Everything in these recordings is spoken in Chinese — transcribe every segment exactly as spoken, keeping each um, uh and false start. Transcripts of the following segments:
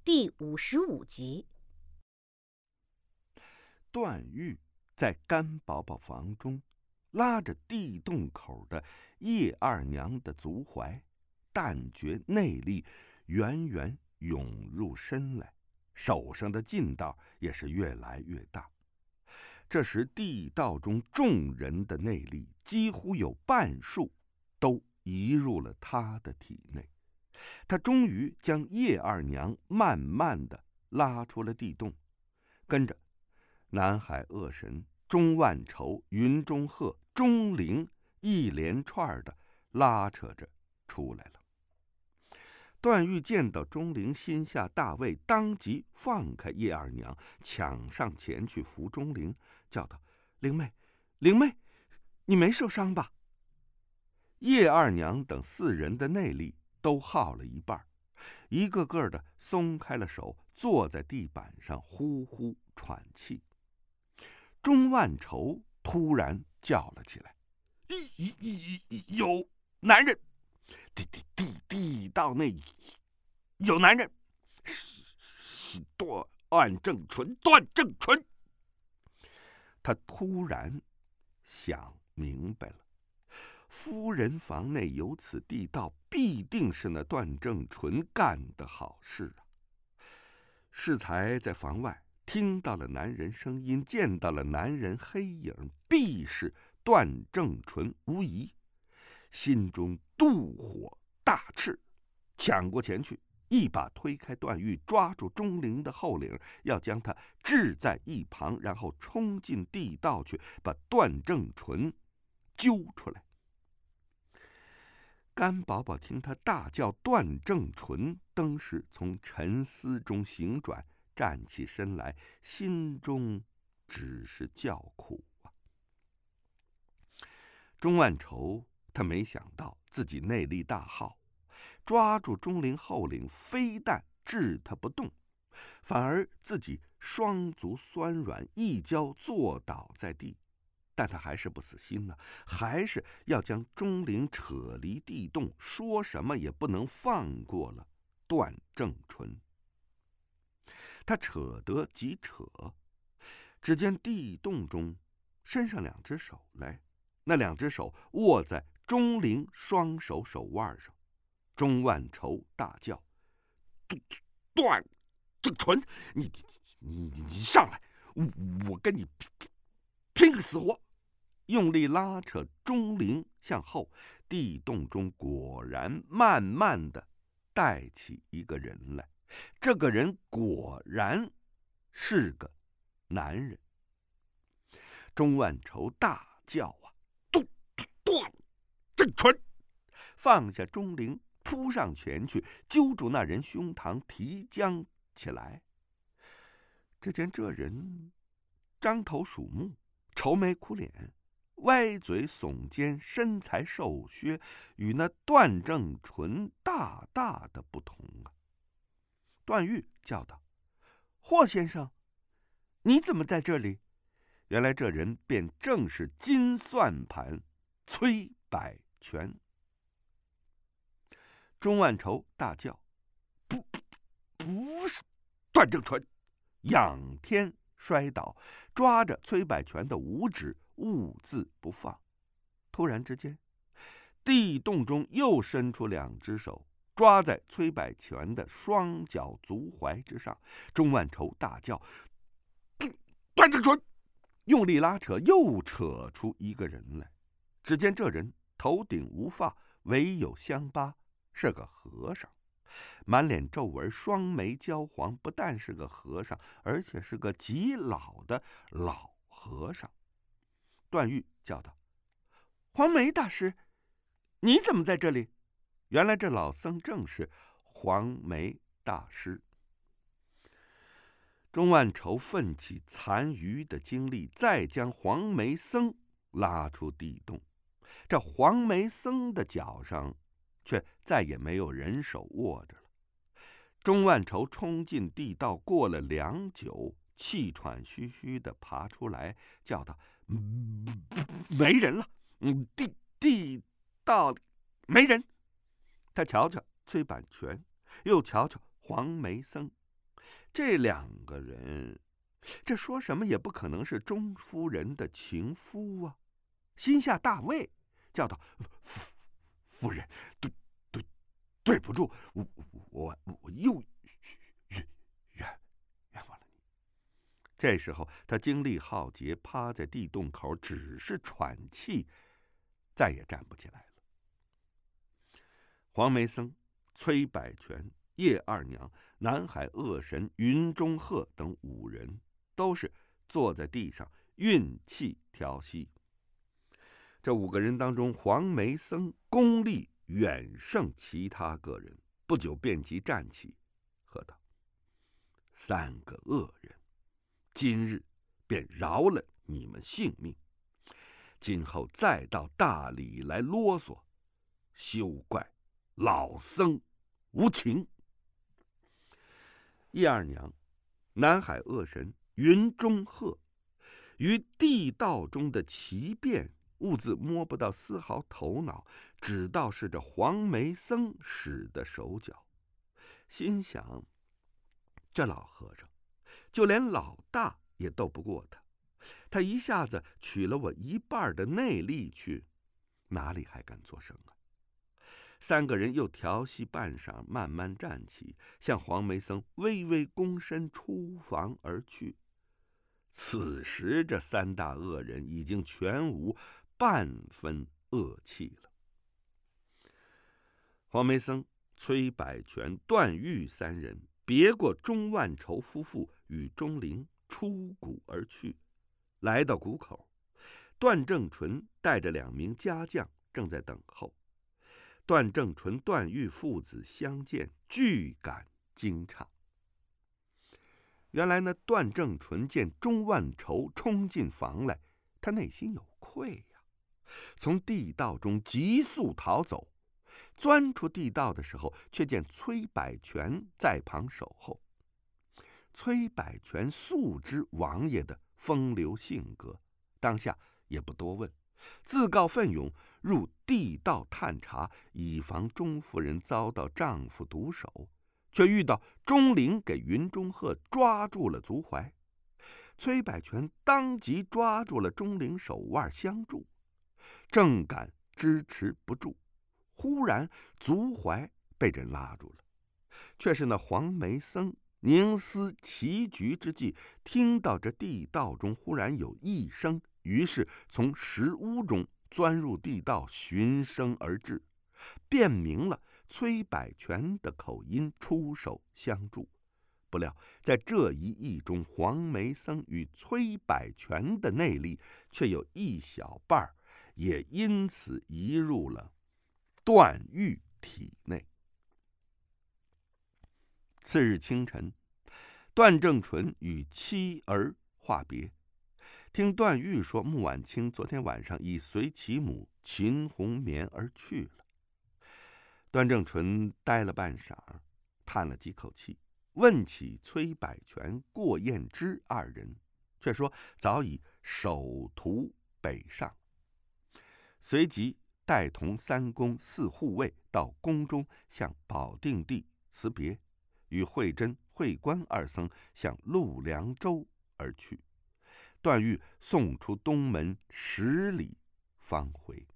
第五十五集。 段誉在甘宝宝房中拉着地洞口的叶二娘的足踝，但觉内力源源涌入身来，手上的劲道也是越来越大。这时地道中众人的内力几乎有半数都移入了他的体内，他终于将叶二娘慢慢的拉出了地洞，跟着南海恶神、钟万愁、云中鹤、钟灵一连串的拉扯着出来了。段誉见到钟灵，心下大慰，当即放开叶二娘，抢上前去扶钟灵，叫道：“灵妹，灵妹，你没受伤吧？”叶二娘等四人的内力都耗了一半，一个个的松开了手，坐在地板上呼呼喘气。钟万愁突然叫了起来：“有男人！地地地地道内有男人！是段正淳，段正淳！”他突然想明白了，夫人房内有此地道，必定是那段正淳干的好事啊！适才在房外听到了男人声音，见到了男人黑影，必是段正淳无疑，心中妒火大炽，抢过前去，一把推开段誉，抓住钟灵的后领，要将他掷在一旁，然后冲进地道去，把段正淳揪出来。甘宝宝听他大叫段正淳，登时从沉思中醒转，站起身来，心中只是叫苦啊。钟万愁他没想到自己内力大耗，抓住钟灵后领，非但置他不动，反而自己双足酸软，一跤坐倒在地。但他还是不死心呢，还是要将钟灵扯离地洞，说什么也不能放过了段正淳。他扯得即扯，只见地洞中伸上两只手来，那两只手握在钟灵双手手腕上。钟万愁大叫：“段正淳，你你你你上来，我我跟你拼个死活！”用力拉扯钟灵向后，地洞中果然慢慢的带起一个人来。这个人果然是个男人。钟万愁大叫啊：“段段正淳！”放下钟灵，扑上前去，揪住那人胸膛，提将起来。只见这人张头鼠目，愁眉苦脸，歪嘴耸肩，身材瘦削，与那段正淳大大的不同啊！段誉叫道：“霍先生，你怎么在这里？”原来这人便正是金算盘崔百全。钟万愁大叫：“不不不是段正淳！”仰天摔倒，抓着崔百全的五指兀自不放。突然之间，地洞中又伸出两只手，抓在崔百全的双脚足踝之上。钟万愁大叫：“段正淳！”用力拉扯，又扯出一个人来。只见这人头顶无发，唯有乡疤，是个和尚，满脸皱纹，双眉焦黄，不但是个和尚，而且是个极老的老和尚。段誉叫道：“黄眉大师，你怎么在这里？”原来这老僧正是黄眉大师。钟万愁奋起残余的精力，再将黄眉僧拉出地洞。这黄眉僧的脚上却再也没有人手握着了。钟万愁冲进地道，过了良久，气喘吁吁地爬出来，叫道：“没人了，地地道里没人。”他瞧瞧崔百全，又瞧瞧黄眉僧， 这两个人，这说什么也不可能是钟夫人的情夫啊！心下大畏，叫道：“夫夫人，对对对不住，我我我又冤冤冤枉了你。”这时候他精力耗竭，趴在地洞口，只是喘气，再也站不起来了。黄梅僧、崔百全、叶二娘、南海恶神云中鹤等五人，都是坐在地上运气调息。这五个人当中，黄梅僧功力远胜其他个人，不久便即站起，喝道：“三个恶人，今日便饶了你们性命，今后再到大理来啰嗦，休怪老僧无情。”叶二娘、南海恶神云中鹤于地道中的奇变，兀自摸不到丝毫头脑，只道是这黄梅僧使的手脚，心想：这老和尚就连老大也斗不过他，他一下子取了我一半的内力去，哪里还敢作声啊？三个人又调息半晌，慢慢站起，向黄梅僧微微躬身出房而去。此时这三大恶人已经全无半分恶气了。黄梅僧、崔百全、段誉三人别过钟万愁夫妇与钟灵，出谷而去。来到谷口，段正淳带着两名家将正在等候。段正淳、段誉父子相见，俱感惊诧。原来呢，段正淳见钟万愁冲进房来，他内心有愧呀、啊，从地道中急速逃走。钻出地道的时候，却见崔百全在旁守候。崔百全素知王爷的风流性格，当下也不多问，自告奋勇入地道探查，以防钟夫人遭到丈夫毒手，却遇到钟灵给云中鹤抓住了足踝。崔百全当即抓住了钟灵手腕相助，正感支持不住，忽然足踝被人拉住了，却是那黄梅僧凝思棋局之际，听到这地道中忽然有异声，于是从石屋中钻入地道，循声而至，辨明了崔百全的口音，出手相助。不料在这一役中，黄梅僧与崔百全的内力却有一小半，也因此移入了段誉体内。次日清晨，段正淳与妻儿话别，听段誉说穆婉清昨天晚上已随其母秦红棉而去了。段正淳呆了半晌，叹了几口气，问起崔百全、过彦之二人，却说早已首途北上，随即带同三公四护卫到宫中向保定帝辞别，与慧真、慧观二僧向陆凉州而去。段誉送出东门十里方回。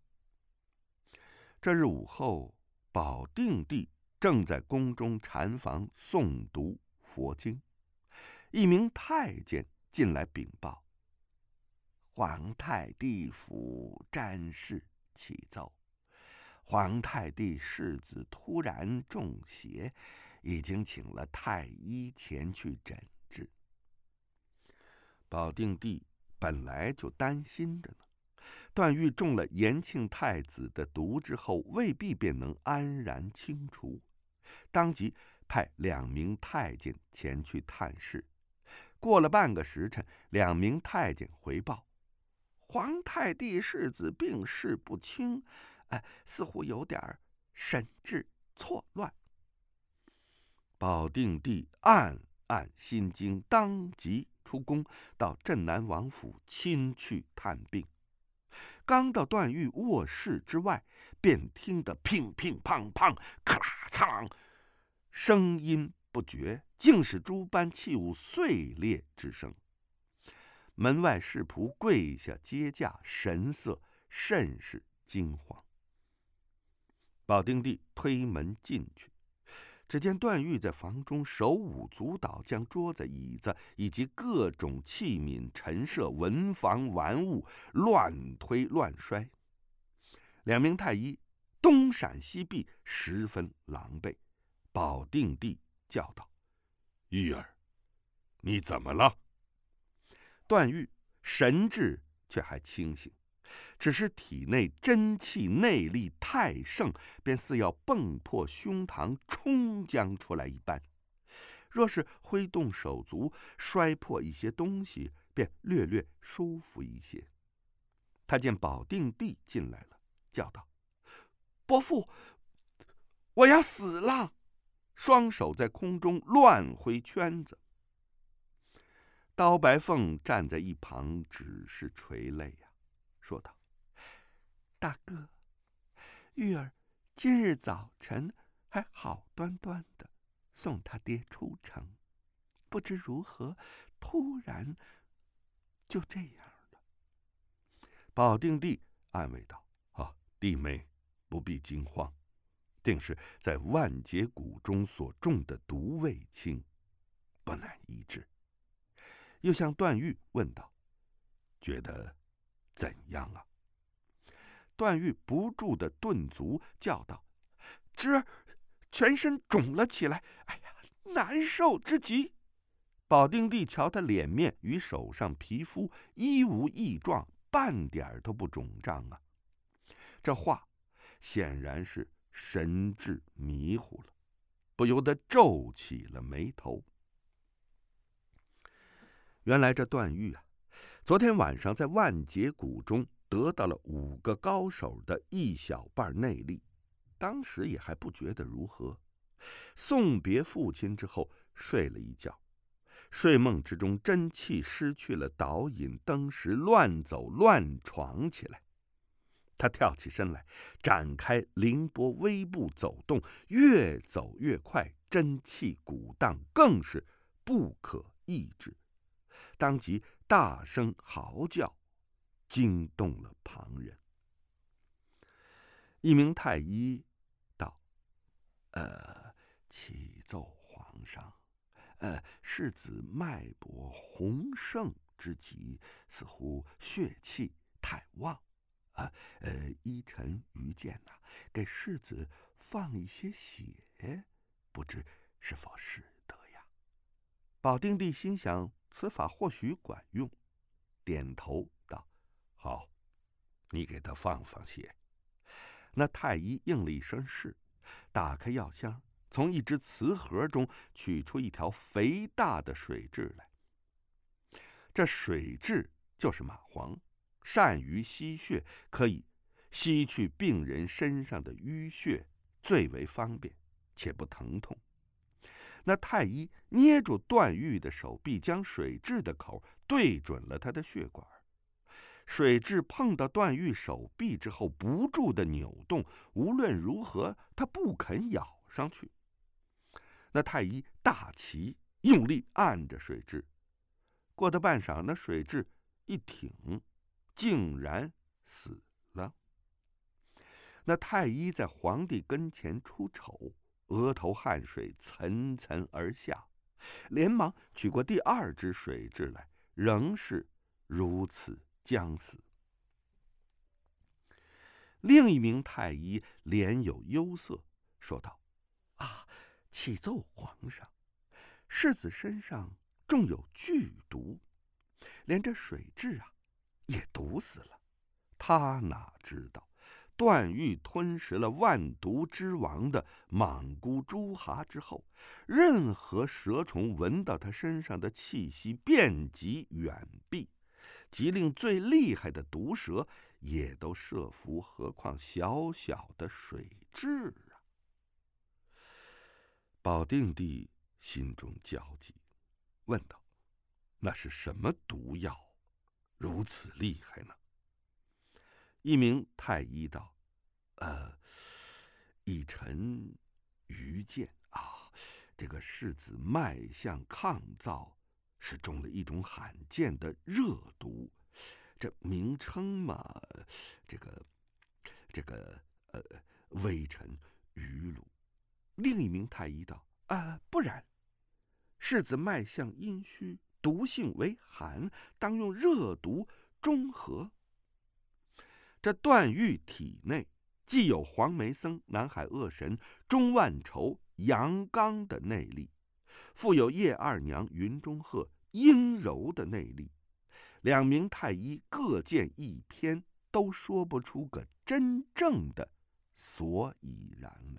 这日午后，保定帝正在宫中禅房诵读佛经，一名太监进来禀报：皇太帝府詹事启奏，皇太帝世子突然中邪，已经请了太医前去诊治。保定帝本来就担心着呢，段誉中了延庆太子的毒之后，未必便能安然清除，当即派两名太监前去探视。过了半个时辰，两名太监回报：皇太帝世子病势不轻，哎，似乎有点神志错乱。保定帝暗暗心惊，当即出宫到镇南王府亲去探病。刚到段誉卧室之外，便听得乒乒乓乓、咔啦嚓啷，声音不绝，竟使诸般器物碎裂之声。门外侍仆跪下接驾，神色甚是惊慌。保定帝推门进去，只见段誉在房中手舞足蹈，将桌子、椅子以及各种器皿、陈设、文房玩物乱推乱摔。两名太医东闪西避，十分狼狈。保定帝叫道：“玉儿，你怎么了？”段誉神志却还清醒，只是体内真气内力太盛，便似要迸破胸膛冲将出来一般。若是挥动手足，摔破一些东西，便略略舒服一些。他见保定帝进来了，叫道：“伯父，我要死了！”双手在空中乱挥圈子。刀白凤站在一旁，只是垂泪呀、啊，说道：“大哥，玉儿今日早晨还好端端的送他爹出城，不知如何，突然就这样了。”保定帝安慰道：“啊，弟妹不必惊慌，定是在万劫谷中所中的毒未清，不难医治。”又向段誉问道：“觉得怎样啊？”段誉不住的顿足，叫道：“侄儿全身肿了起来，哎呀，难受之极。”保定帝瞧他脸面与手上皮肤一无异状，半点都不肿胀啊。这话显然是神志迷糊了，不由得皱起了眉头。原来这段誉啊，昨天晚上在万劫谷中得到了五个高手的一小半内力，当时也还不觉得如何。送别父亲之后，睡了一觉，睡梦之中真气失去了导引，登时乱走乱闯起来。他跳起身来，展开凌波微步走动，越走越快，真气鼓荡，更是不可抑制。当即大声嚎叫，惊动了旁人。一名太医道：“呃，启奏皇上，呃，世子脉搏洪盛之极，似乎血气太旺。啊，呃，依臣愚见呐、啊，给世子放一些血，不知是否适得呀？”保定帝心想，此法或许管用，点头道：“好，你给他放放血。”那太医应了一声是，打开药箱，从一只瓷盒中取出一条肥大的水蛭来。这水蛭就是蚂蟥，善于吸血，可以吸去病人身上的淤血，最为方便，且不疼痛。那太医捏住段誉的手臂，将水蛭的口对准了他的血管。水蛭碰到段誉手臂之后，不住的扭动，无论如何，他不肯咬上去。那太医大奇，用力按着水蛭。过了半晌，那水蛭一挺，竟然死了。那太医在皇帝跟前出丑，额头汗水涔涔而下，连忙取过第二只水蛭来，仍是如此将死。另一名太医脸有忧色，说道：“啊，启奏皇上，世子身上中有剧毒，连这水蛭啊也毒死了。他哪知道段誉吞食了万毒之王的莽菇朱蛤之后，任何蛇虫闻到他身上的气息，便即远避，即令最厉害的毒蛇也都设伏，何况小小的水蛭啊！”保定帝心中焦急，问道：“那是什么毒药，如此厉害呢？”一名太医道：“呃，以臣愚见啊， 这个世子脉象抗燥，是中了一种罕见的热毒。这名称嘛，这个这个呃，微臣愚鲁。另一名太医道：“啊，不然，世子脉象阴虚，毒性为寒，当用热毒中和。”这段誉体内既有黄梅僧、南海恶神、钟万愁、杨刚的内力，复有叶二娘、云中鹤、阴柔的内力，两名太医各见一偏，都说不出个真正的所以然来。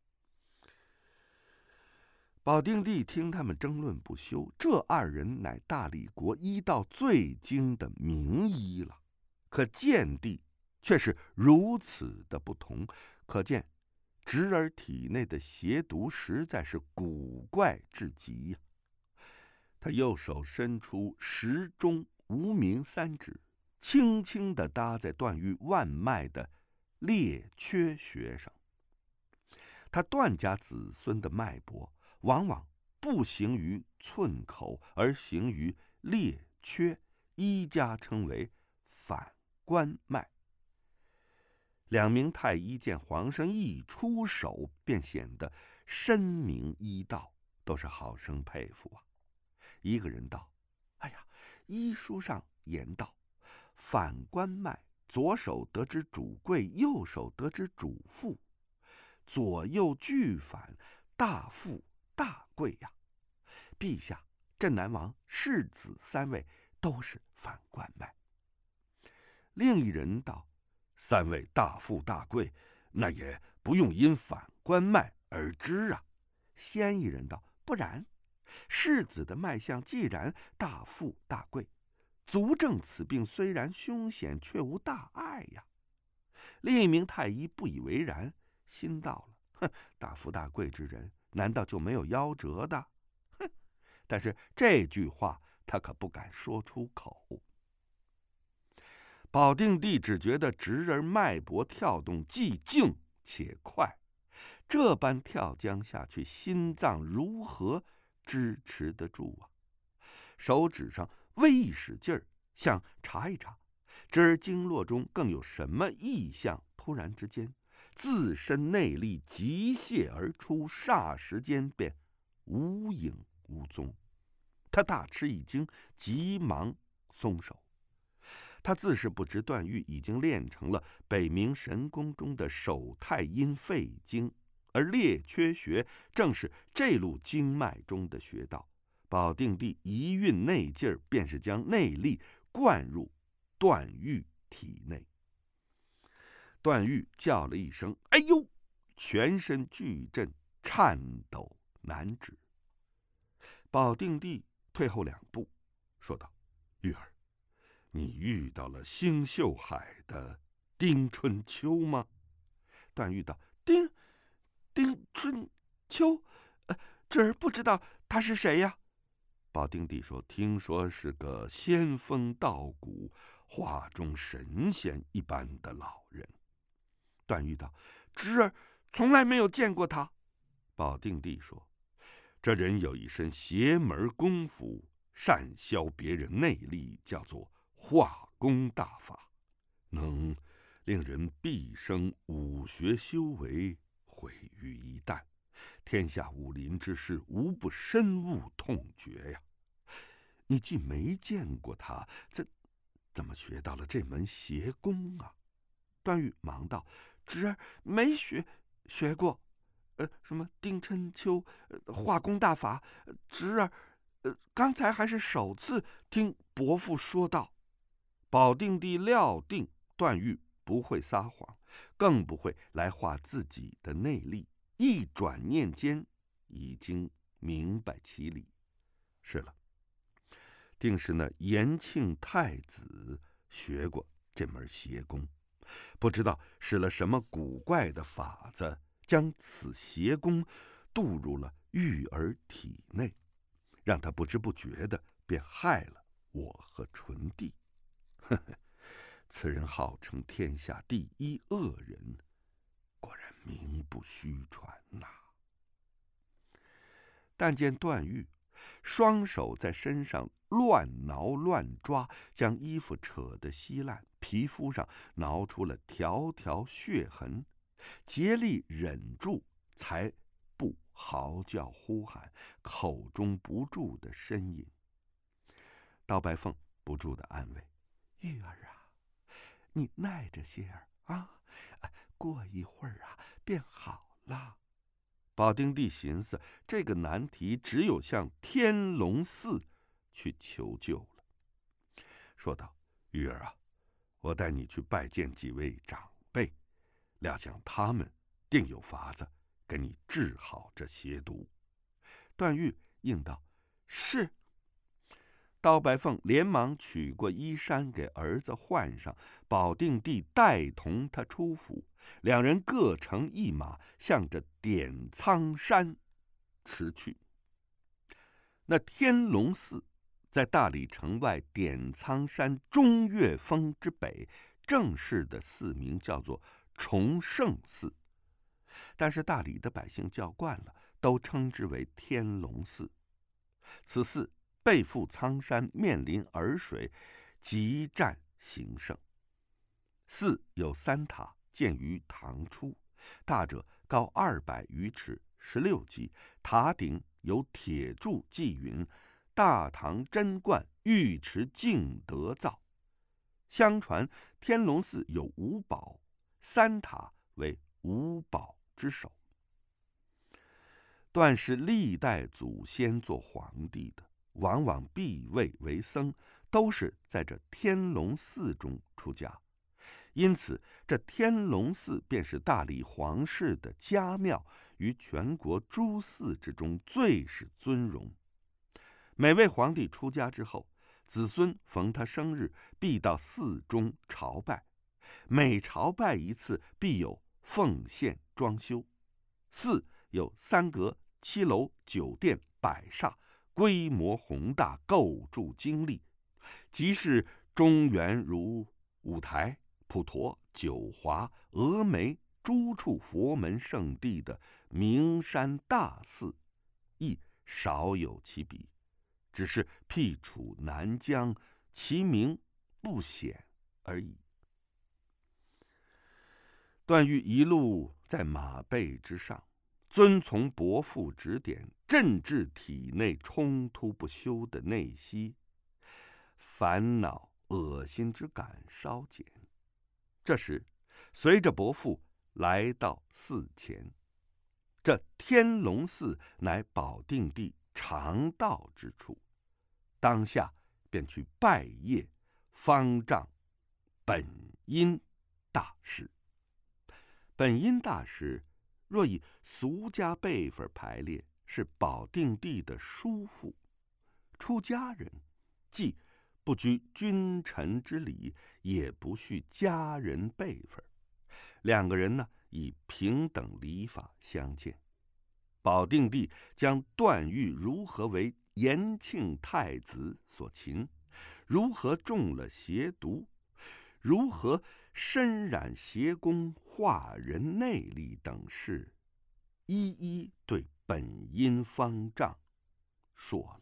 保定帝听他们争论不休，这二人乃大理国医道最精的名医了，可见地却是如此的不同，可见侄儿体内的邪毒实在是古怪至极呀、啊。他右手伸出时钟无名三指，轻轻地搭在段誉腕脉的列缺穴上。他段家子孙的脉搏往往不行于寸口，而行于列缺，医家称为反关脉。两名太医见皇上一出手便显得深明医道，都是好生佩服啊。一个人道：“哎呀，医书上言道，反关脉，左手得之主贵，右手得之主副，左右俱反，大富大贵呀。陛下，镇南王、世子三位都是反关脉。”另一人道：“三位大富大贵，那也不用因反关脉而知啊。”先一人道：“不然，世子的脉象既然大富大贵，足证此病虽然凶险，却无大碍呀。”另一名太医不以为然，心道了：“哼，大富大贵之人，难道就没有夭折的？”哼！但是这句话他可不敢说出口。保定帝只觉得侄儿脉搏跳动既静且快，这般跳将下去，心脏如何支持得住啊？手指上微一使劲儿，想查一查，侄儿经络中更有什么异象？突然之间，自身内力急泄而出，霎时间便无影无踪。他大吃一惊，急忙松手。他自是不知段誉已经练成了北冥神功中的手太阴肺经，而列缺穴正是这路经脉中的穴道。保定帝一运内劲儿，便是将内力灌入段誉体内。段誉叫了一声：“哎呦！”全身剧震，颤抖难止。保定帝退后两步，说道：“玉儿，你遇到了星宿海的丁春秋吗？”段誉道：“丁丁春秋，呃，侄儿不知道他是谁呀。”保定帝说：“听说是个仙风道骨、画中神仙一般的老人。”段誉道：“侄儿从来没有见过他。”保定帝说：“这人有一身邪门功夫，善消别人内力，叫做化功大法，能令人毕生武学修为毁于一旦。天下武林之事，无不深恶痛绝呀。你既没见过他，怎怎么学到了这门邪功啊？”段誉忙道：“侄儿没学学过，呃，什么丁春秋、呃、化功大法，呃、侄儿，呃，刚才还是首次听伯父说道。”保定帝料定段誉不会撒谎，更不会来化自己的内力，一转念间已经明白其理。是了，定是那延庆太子学过这门邪功，不知道使了什么古怪的法子，将此邪功渡入了玉儿体内，让他不知不觉的便害了我和纯帝。呵呵，此人号称天下第一恶人，果然名不虚传呐、啊。 但见段誉双手在身上乱挠乱抓，将衣服扯得稀烂，皮肤上挠出了条条血痕，竭力忍住，才不嚎叫呼喊，口中不住的呻吟。刀白凤不住的安慰：“玉儿啊，你耐着些儿啊，过一会儿啊，便好了。”保定帝寻思，这个难题只有向天龙寺去求救了，说道：“玉儿啊，我带你去拜见几位长辈，料想他们定有法子给你治好这邪毒。”段誉应道：“是。”刀白凤连忙取过衣衫给儿子换上，保定帝带同他出府，两人各乘一马，向着点苍山驰去。那天龙寺在大理城外点苍山中岳峰之北，正式的寺名叫做崇圣寺，但是大理的百姓叫惯了，都称之为天龙寺。此寺背负苍山，面临洱水，极占形胜。寺有三塔，建于唐初，大者高二百余尺，十六级，塔顶有铁柱记云：“大唐贞观，尉迟敬德造。”相传天龙寺有五宝，三塔为五宝之首。段是历代祖先做皇帝的，往往避位为僧，都是在这天龙寺中出家，因此这天龙寺便是大理皇室的家庙，于全国诸寺之中最是尊荣。每位皇帝出家之后，子孙逢他生日，必到寺中朝拜，每朝拜一次，必有奉献装修。寺有三阁、七楼、九殿、百厦，规模宏大，构筑精丽，即是中原如五台、普陀、九华、峨眉诸处佛门圣地的名山大寺，亦少有其比，只是僻处南疆，其名不显而已。段誉一路在马背之上，遵从伯父指点，镇治体内冲突不休的内息，烦恼恶心之感稍减。这时随着伯父来到寺前，这天龙寺乃保定帝常到之处，当下便去拜谒方丈本因大师。本因大师若以俗家辈分排列，是保定帝的叔父，出家人既不拘君臣之礼，也不恤家人辈分，两个人呢以平等礼法相见。保定帝将段誉如何为延庆太子所擒，如何中了邪毒，如何身染邪功，化人内力等事，一一对本因方丈说了。